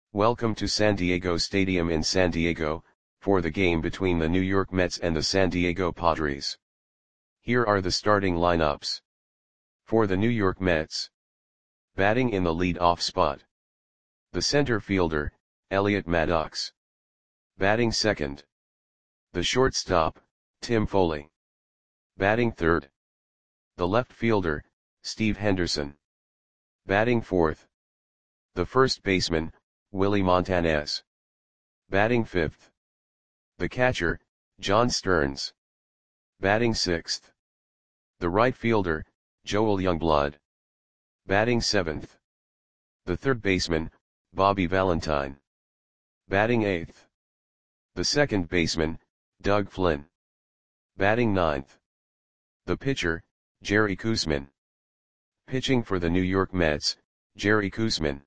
Welcome to San Diego Stadium in San Diego, for the game between the New York Mets and the San Diego Padres. Here are the starting lineups. For the New York Mets. Batting in the lead-off spot. The center fielder, Elliot Maddox. Batting second. The shortstop, Tim Foley. Batting third. The left fielder, Steve Henderson. Batting fourth. The first baseman, Willie Montanez. Batting fifth. The catcher, John Stearns. Batting sixth. The right fielder, Joel Youngblood. Batting seventh. The third baseman, Bobby Valentine. Batting eighth. The second baseman, Doug Flynn. Batting ninth. The pitcher, Jerry Koosman. Pitching for the New York Mets, Jerry Koosman.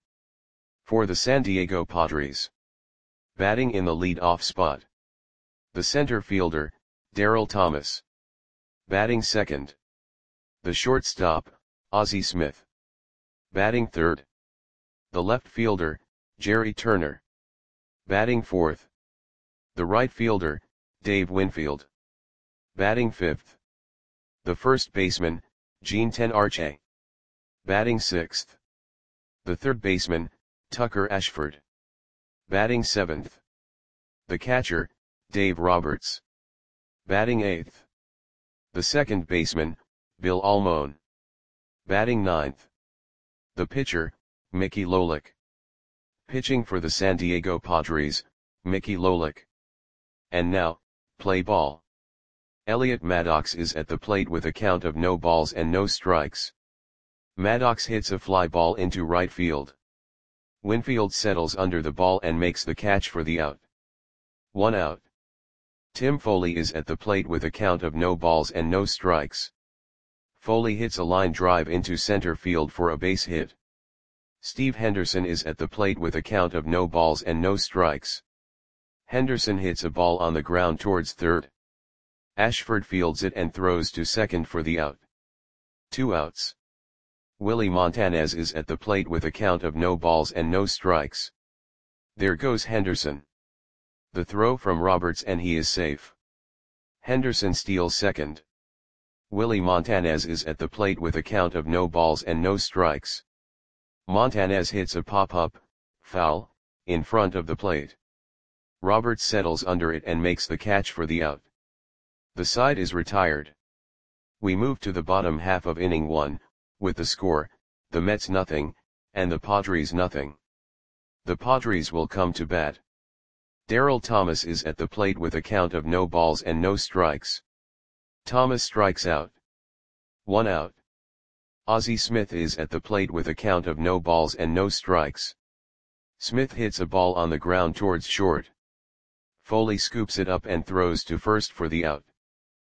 For the San Diego Padres. Batting in the lead-off spot. The center fielder, Darryl Thomas. Batting second. The shortstop, Ozzie Smith. Batting third. The left fielder, Jerry Turner. Batting fourth. The right fielder, Dave Winfield. Batting fifth. The first baseman, Gene Tenarche. Batting sixth. The third baseman, Tucker Ashford. Batting seventh. The catcher, Dave Roberts. Batting eighth. The second baseman, Bill Almon. Batting ninth. The pitcher, Mickey Lolich. Pitching for the San Diego Padres, Mickey Lolich. And now, play ball. Elliot Maddox is at the plate with a count of no balls and no strikes. Maddox hits a fly ball into right field. Winfield settles under the ball and makes the catch for the out. 1 out. Tim Foley is at the plate with a count of no balls and no strikes. Foley hits a line drive into center field for a base hit. Steve Henderson is at the plate with a count of no balls and no strikes. Henderson hits a ball on the ground towards third. Ashford fields it and throws to second for the out. 2 outs. Willie Montanez is at the plate with a count of no balls and no strikes. There goes Henderson. The throw from Roberts and he is safe. Henderson steals second. Willie Montanez is at the plate with a count of no balls and no strikes. Montanez hits a pop-up, foul, in front of the plate. Roberts settles under it and makes the catch for the out. The side is retired. We move to the bottom half of inning 1, with the score, the Mets nothing, and the Padres nothing. The Padres will come to bat. Darryl Thomas is at the plate with a count of no balls and no strikes. Thomas strikes out. 1 out. Ozzie Smith is at the plate with a count of no balls and no strikes. Smith hits a ball on the ground towards short. Foley scoops it up and throws to first for the out.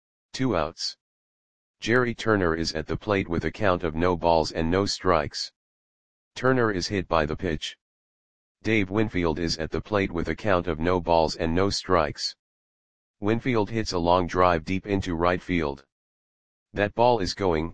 2 outs. Jerry Turner is at the plate with a count of no balls and no strikes. Turner is hit by the pitch. Dave Winfield is at the plate with a count of no balls and no strikes. Winfield hits a long drive deep into right field. That ball is gone.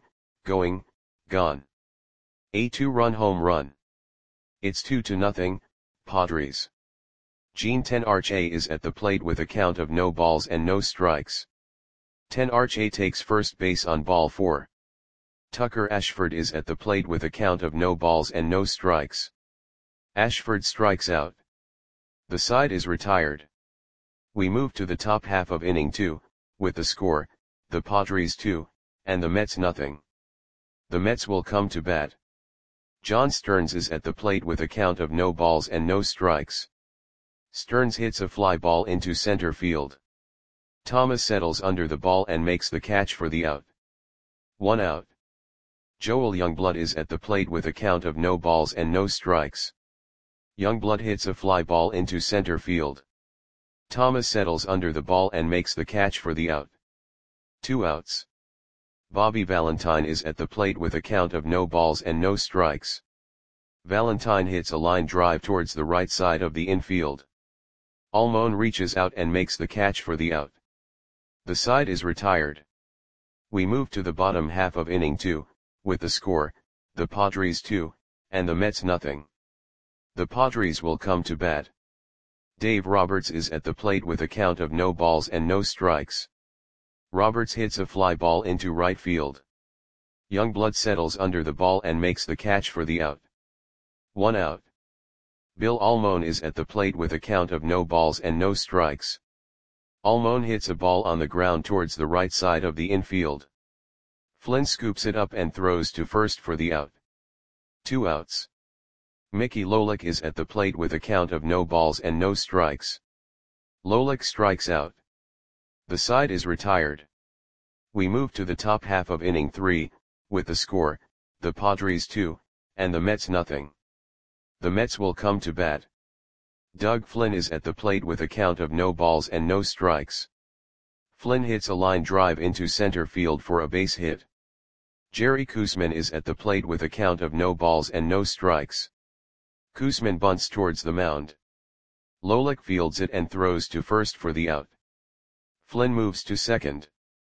A 2-run home run. It's 2-0, Padres. Gene Tenarche is at the plate with a count of no balls and no strikes. Tenarche takes first base on ball 4. Tucker Ashford is at the plate with a count of no balls and no strikes. Ashford strikes out. The side is retired. We move to the top half of inning 2, with the score, the Padres 2, and the Mets nothing. The Mets will come to bat. John Stearns is at the plate with a count of no balls and no strikes. Stearns hits a fly ball into center field. Thomas settles under the ball and makes the catch for the out. 1 out. Joel Youngblood is at the plate with a count of no balls and no strikes. Youngblood hits a fly ball into center field. Thomas settles under the ball and makes the catch for the out. 2 outs. Bobby Valentine is at the plate with a count of no balls and no strikes. Valentine hits a line drive towards the right side of the infield. Almon reaches out and makes the catch for the out. The side is retired. We move to the bottom half of inning 2, with the score, the Padres 2, and the Mets nothing. The Padres will come to bat. Dave Roberts is at the plate with a count of no balls and no strikes. Roberts hits a fly ball into right field. Youngblood settles under the ball and makes the catch for the out. 1 out. Bill Almon is at the plate with a count of no balls and no strikes. Almon hits a ball on the ground towards the right side of the infield. Flynn scoops it up and throws to first for the out. 2 outs. Mickey Lolich is at the plate with a count of no balls and no strikes. Lolich strikes out. The side is retired. We move to the top half of inning 3, with the score, the Padres 2, and the Mets nothing. The Mets will come to bat. Doug Flynn is at the plate with a count of no balls and no strikes. Flynn hits a line drive into center field for a base hit. Jerry Koosman is at the plate with a count of no balls and no strikes. Koosman bunts towards the mound. Lolich fields it and throws to first for the out. Flynn moves to second.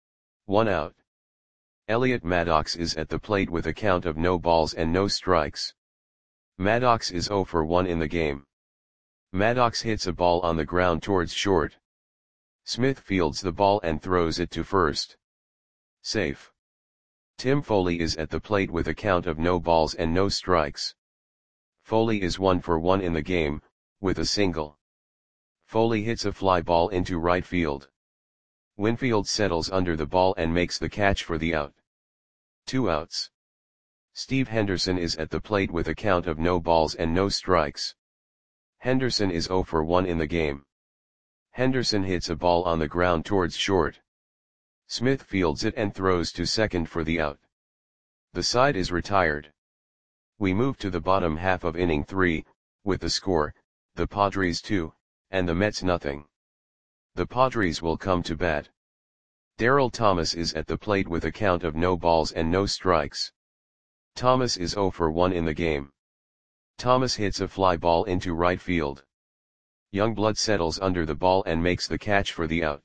1 out. Elliot Maddox is at the plate with a count of no balls and no strikes. Maddox is 0 for 1 in the game. Maddox hits a ball on the ground towards short. Smith fields the ball and throws it to first. Safe. Tim Foley is at the plate with a count of no balls and no strikes. Foley is 1 for 1 in the game, with a single. Foley hits a fly ball into right field. Winfield settles under the ball and makes the catch for the out. 2 outs. Steve Henderson is at the plate with a count of no balls and no strikes. Henderson is 0 for 1 in the game. Henderson hits a ball on the ground towards short. Smith fields it and throws to second for the out. The side is retired. We move to the bottom half of inning 3, with the score, the Padres 2, and the Mets nothing. The Padres will come to bat. Darryl Thomas is at the plate with a count of no balls and no strikes. Thomas is 0 for 1 in the game. Thomas hits a fly ball into right field. Youngblood settles under the ball and makes the catch for the out.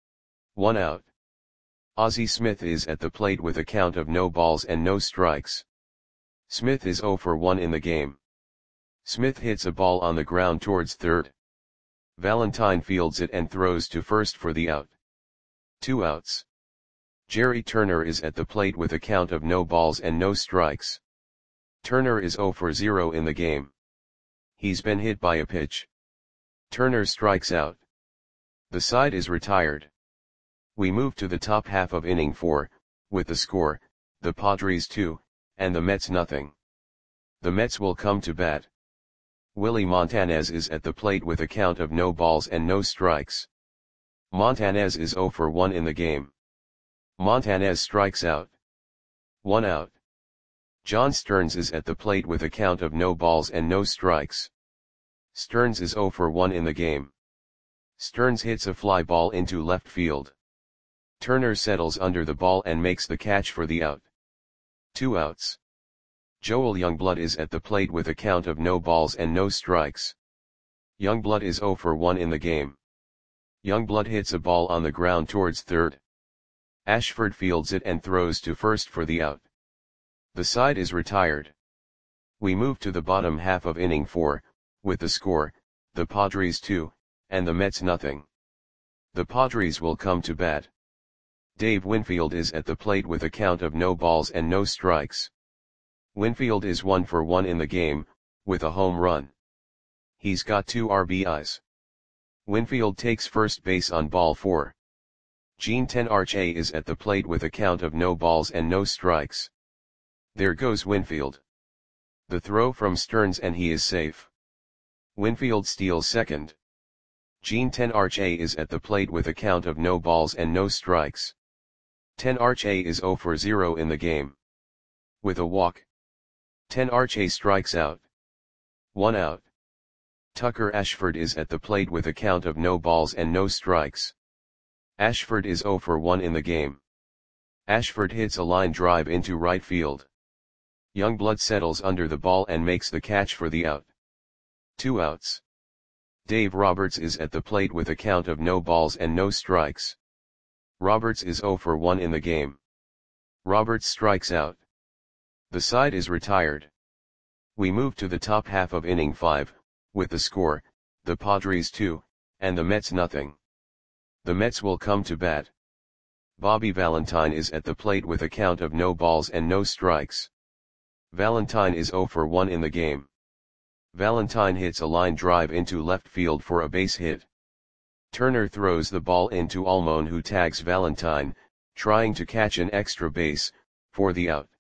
1 out. Ozzie Smith is at the plate with a count of no balls and no strikes. Smith is 0 for 1 in the game. Smith hits a ball on the ground towards third. Valentine fields it and throws to first for the out. 2 outs. Jerry Turner is at the plate with a count of no balls and no strikes. Turner is 0 for 0 in the game. He's been hit by a pitch. Turner strikes out. The side is retired. We move to the top half of inning 4, with the score, the Padres 2, and the Mets nothing. The Mets will come to bat. Willie Montanez is at the plate with a count of no balls and no strikes. Montanez is 0 for 1 in the game. Montanez strikes out. 1 out. John Stearns is at the plate with a count of no balls and no strikes. Stearns is 0 for 1 in the game. Stearns hits a fly ball into left field. Turner settles under the ball and makes the catch for the out. 2 outs. Joel Youngblood is at the plate with a count of no balls and no strikes. Youngblood is 0 for 1 in the game. Youngblood hits a ball on the ground towards third. Ashford fields it and throws to first for the out. The side is retired. We move to the bottom half of inning 4, with the score, the Padres 2, and the Mets nothing. The Padres will come to bat. Dave Winfield is at the plate with a count of no balls and no strikes. Winfield is 1 for 1 in the game, with a home run. He's got 2 RBIs. Winfield takes first base on ball 4. Gene Tenarche is at the plate with a count of no balls and no strikes. There goes Winfield. The throw from Stearns and he is safe. Winfield steals second. Gene Tenarche is at the plate with a count of no balls and no strikes. Tenarche is 0 for 0 in the game. With a walk, Tenarche strikes out. 1 out. Tucker Ashford is at the plate with a count of no balls and no strikes. Ashford is 0 for 1 in the game. Ashford hits a line drive into right field. Youngblood settles under the ball and makes the catch for the out. 2 outs. Dave Roberts is at the plate with a count of no balls and no strikes. Roberts is 0 for 1 in the game. Roberts strikes out. The side is retired. We move to the top half of inning 5, with the score, the Padres 2, and the Mets nothing. The Mets will come to bat. Bobby Valentine is at the plate with a count of no balls and no strikes. Valentine is 0 for 1 in the game. Valentine hits a line drive into left field for a base hit. Turner throws the ball into Almon, who tags Valentine, trying to catch an extra base, for the out.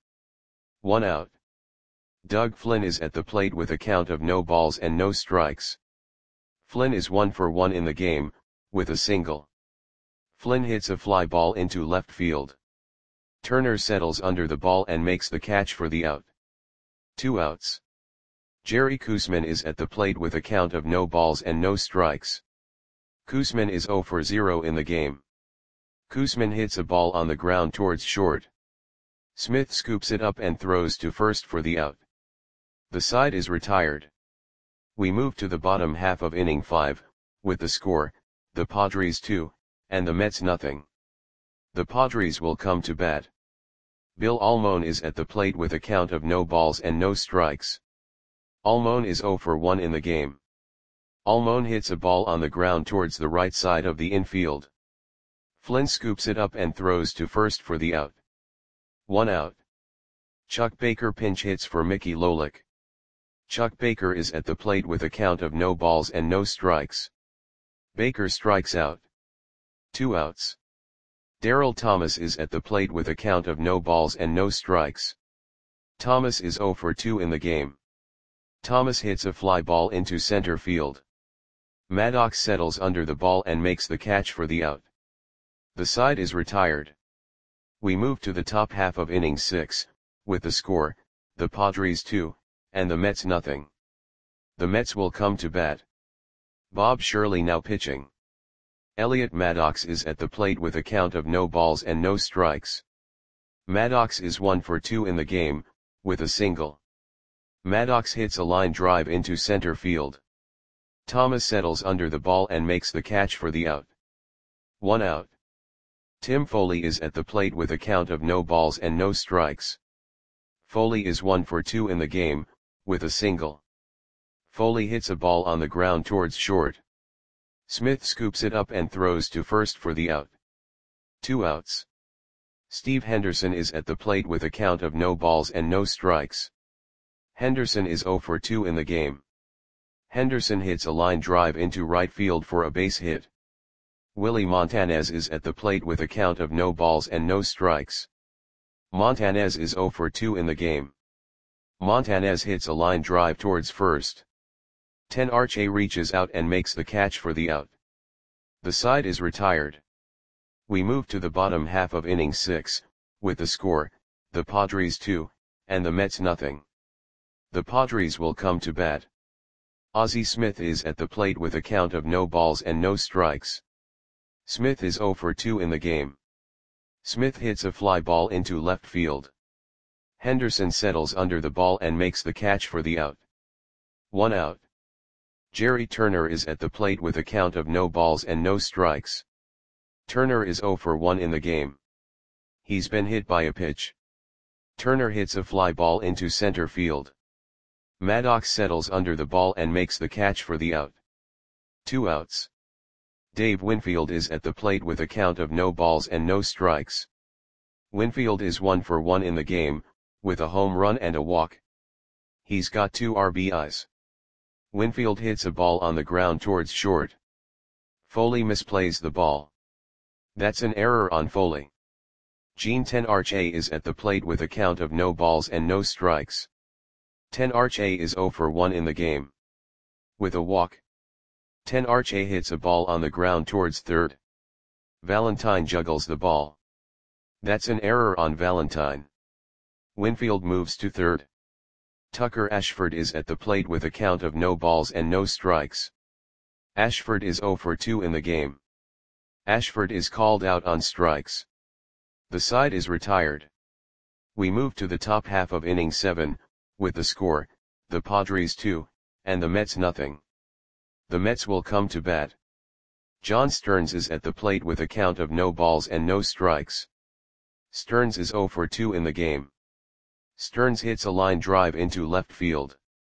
1 out. Doug Flynn is at the plate with a count of no balls and no strikes. Flynn is 1 for 1 in the game, with a single. Flynn hits a fly ball into left field. Turner settles under the ball and makes the catch for the out. 2 outs. Jerry Koosman is at the plate with a count of no balls and no strikes. Koosman is 0 for 0 in the game. Koosman hits a ball on the ground towards short. Smith scoops it up and throws to first for the out. The side is retired. We move to the bottom half of inning 5, with the score, the Padres 2, and the Mets nothing. The Padres will come to bat. Bill Almon is at the plate with a count of no balls and no strikes. Almon is 0 for 1 in the game. Almon hits a ball on the ground towards the right side of the infield. Flynn scoops it up and throws to first for the out. 1 out. Chuck Baker pinch hits for Mickey Lolich. Chuck Baker is at the plate with a count of no balls and no strikes. Baker strikes out. 2 outs. Darryl Thomas is at the plate with a count of no balls and no strikes. Thomas is 0 for 2 in the game. Thomas hits a fly ball into center field. Maddox settles under the ball and makes the catch for the out. The side is retired. We move to the top half of inning 6, with the score, the Padres 2, and the Mets nothing. The Mets will come to bat. Bob Shirley now pitching. Elliot Maddox is at the plate with a count of no balls and no strikes. Maddox is 1 for 2 in the game, with a single. Maddox hits a line drive into center field. Thomas settles under the ball and makes the catch for the out. 1 out. Tim Foley is at the plate with a count of no balls and no strikes. Foley is 1 for 2 in the game, with a single. Foley hits a ball on the ground towards short. Smith scoops it up and throws to first for the out. 2 outs. Steve Henderson is at the plate with a count of no balls and no strikes. Henderson is 0 for 2 in the game. Henderson hits a line drive into right field for a base hit. Willie Montanez is at the plate with a count of no balls and no strikes. Montanez is 0 for 2 in the game. Montanez hits a line drive towards first. Tenarche reaches out and makes the catch for the out. The side is retired. We move to the bottom half of inning 6, with the score, the Padres 2, and the Mets nothing. The Padres will come to bat. Ozzie Smith is at the plate with a count of no balls and no strikes. Smith is 0 for 2 in the game. Smith hits a fly ball into left field. Henderson settles under the ball and makes the catch for the out. 1 out. Jerry Turner is at the plate with a count of no balls and no strikes. Turner is 0 for 1 in the game. He's been hit by a pitch. Turner hits a fly ball into center field. Maddox settles under the ball and makes the catch for the out. 2 outs. Dave Winfield is at the plate with a count of no balls and no strikes. Winfield is 1 for 1 in the game, with a home run and a walk. He's got 2 RBIs. Winfield hits a ball on the ground towards short. Foley misplays the ball. That's an error on Foley. Gene Tenarche is at the plate with a count of no balls and no strikes. Tenarche is 0 for 1 in the game. With a walk. Tenarche hits a ball on the ground towards third. Valentine juggles the ball. That's an error on Valentine. Winfield moves to third. Tucker Ashford is at the plate with a count of no balls and no strikes. Ashford is 0 for 2 in the game. Ashford is called out on strikes. The side is retired. We move to the top half of inning 7, with the score, the Padres 2, and the Mets nothing. The Mets will come to bat. John Stearns is at the plate with a count of no balls and no strikes. Stearns is 0 for 2 in the game. Stearns hits a line drive into left field.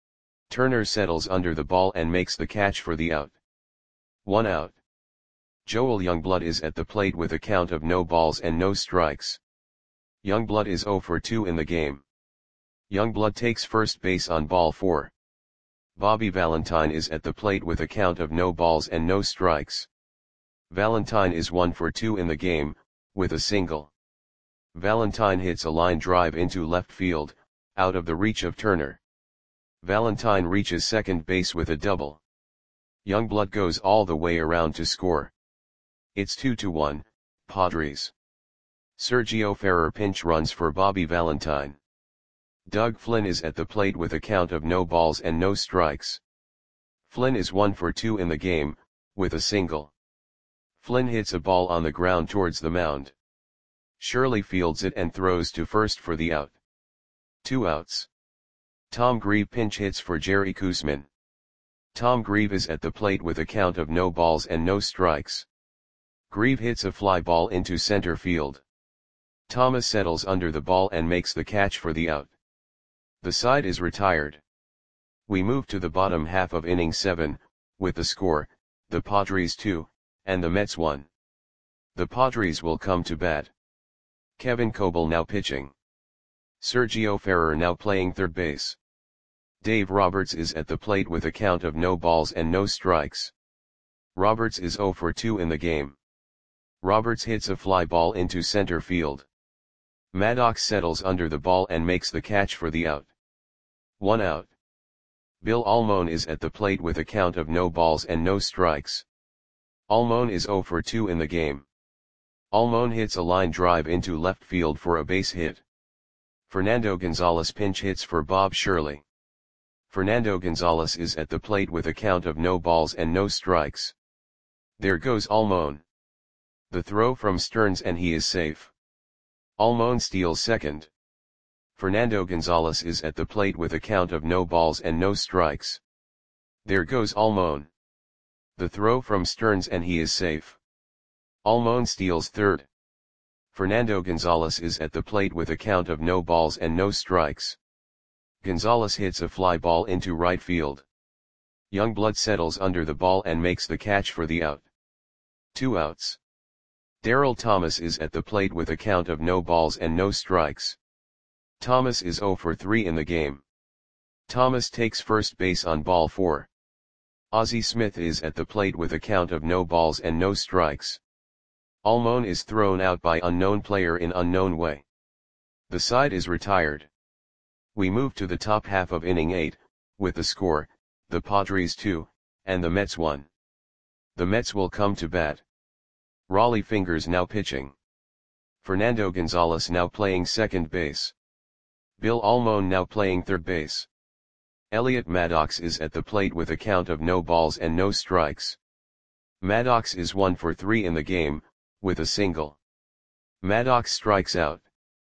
Turner settles under the ball and makes the catch for the out. 1 out. Joel Youngblood is at the plate with a count of no balls and no strikes. Youngblood is 0 for 2 in the game. Youngblood takes first base on ball 4. Bobby Valentine is at the plate with a count of no balls and no strikes. Valentine is 1 for 2 in the game, with a single. Valentine hits a line drive into left field, out of the reach of Turner. Valentine reaches second base with a double. Youngblood goes all the way around to score. It's 2-1, Padres. Sergio Ferrer pinch runs for Bobby Valentine. Doug Flynn is at the plate with a count of no balls and no strikes. Flynn is 1 for 2 in the game, with a single. Flynn hits a ball on the ground towards the mound. Shirley fields it and throws to first for the out. 2 outs. Tom Grieve pinch hits for Jerry Koosman. Tom Grieve is at the plate with a count of no balls and no strikes. Grieve hits a fly ball into center field. Thomas settles under the ball and makes the catch for the out. The side is retired. We move to the bottom half of inning 7, with the score, the Padres 2, and the Mets 1. The Padres will come to bat. Kevin Coble now pitching. Sergio Ferrer now playing third base. Dave Roberts is at the plate with a count of no balls and no strikes. Roberts is 0 for 2 in the game. Roberts hits a fly ball into center field. Maddox settles under the ball and makes the catch for the out. 1 out. Bill Almon is at the plate with a count of no balls and no strikes. Almon is 0 for 2 in the game. Almon hits a line drive into left field for a base hit. Fernando Gonzalez pinch hits for Bob Shirley. Fernando Gonzalez is at the plate with a count of no balls and no strikes. There goes Almon. The throw from Stearns and he is safe. Almon steals second. Fernando Gonzalez is at the plate with a count of no balls and no strikes. There goes Almon. The throw from Stearns and he is safe. Almon steals third. Fernando Gonzalez is at the plate with a count of no balls and no strikes. Gonzalez hits a fly ball into right field. Youngblood settles under the ball and makes the catch for the out. 2 outs. Darryl Thomas is at the plate with a count of no balls and no strikes. Thomas is 0 for 3 in the game. Thomas takes first base on ball 4. Ozzie Smith is at the plate with a count of no balls and no strikes. Almon is thrown out by unknown player in unknown way. The side is retired. We move to the top half of inning 8, with the score, the Padres 2, and the Mets 1. The Mets will come to bat. Raleigh Fingers now pitching. Fernando Gonzalez now playing second base. Bill Almon now playing third base. Elliot Maddox is at the plate with a count of no balls and no strikes. Maddox is 1 for 3 in the game, with a single. Maddox strikes out.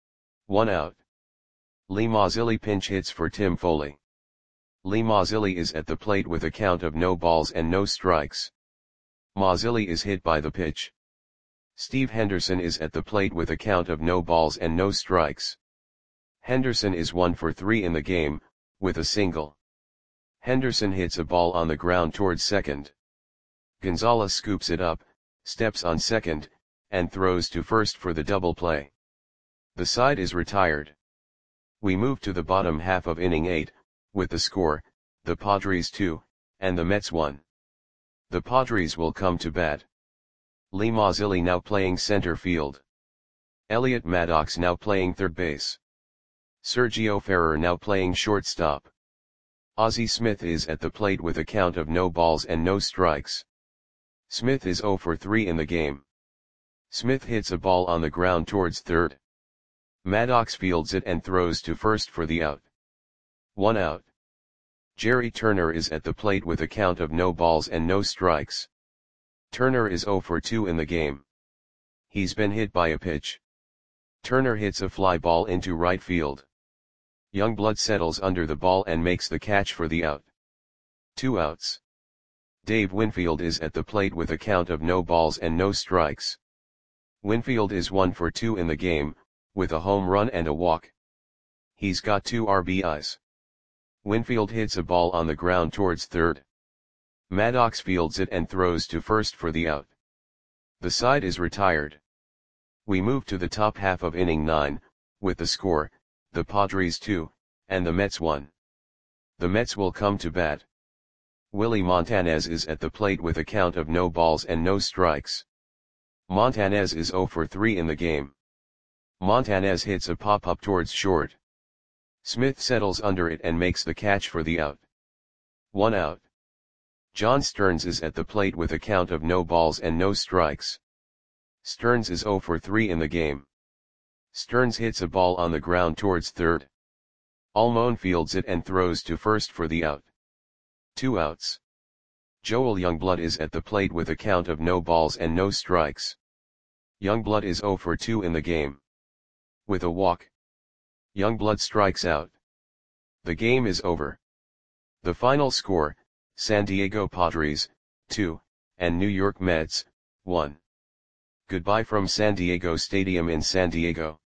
1 out. Lee Mazzilli pinch hits for Tim Foley. Lee Mazzilli is at the plate with a count of no balls and no strikes. Mazzilli is hit by the pitch. Steve Henderson is at the plate with a count of no balls and no strikes. Henderson is 1 for 3 in the game, with a single. Henderson hits a ball on the ground towards second. Gonzalez scoops it up, steps on second, and throws to first for the double play. The side is retired. We move to the bottom half of inning 8, with the score, the Padres 2, and the Mets 1. The Padres will come to bat. Lee Mazzilli now playing center field. Elliot Maddox now playing third base. Sergio Ferrer now playing shortstop. Ozzie Smith is at the plate with a count of no balls and no strikes. Smith is 0 for 3 in the game. Smith hits a ball on the ground towards third. Maddox fields it and throws to first for the out. 1 out. Jerry Turner is at the plate with a count of no balls and no strikes. Turner is 0 for 2 in the game. He's been hit by a pitch. Turner hits a fly ball into right field. Youngblood settles under the ball and makes the catch for the out. 2 outs. Dave Winfield is at the plate with a count of no balls and no strikes. Winfield is 1 for 2 in the game, with a home run and a walk. He's got 2 RBIs. Winfield hits a ball on the ground towards third. Maddox fields it and throws to first for the out. The side is retired. We move to the top half of inning 9, with the score, the Padres 2, and the Mets 1. The Mets will come to bat. Willie Montanez is at the plate with a count of no balls and no strikes. Montanez is 0 for 3 in the game. Montanez hits a pop-up towards short. Smith settles under it and makes the catch for the out. 1 out. John Stearns is at the plate with a count of no balls and no strikes. Stearns is 0 for 3 in the game. Stearns hits a ball on the ground towards third. Almon fields it and throws to first for the out. 2 outs. Joel Youngblood is at the plate with a count of no balls and no strikes. Youngblood is 0 for 2 in the game. With a walk, Youngblood strikes out. The game is over. The final score, San Diego Padres, 2, and New York Mets, 1. Goodbye from San Diego Stadium in San Diego.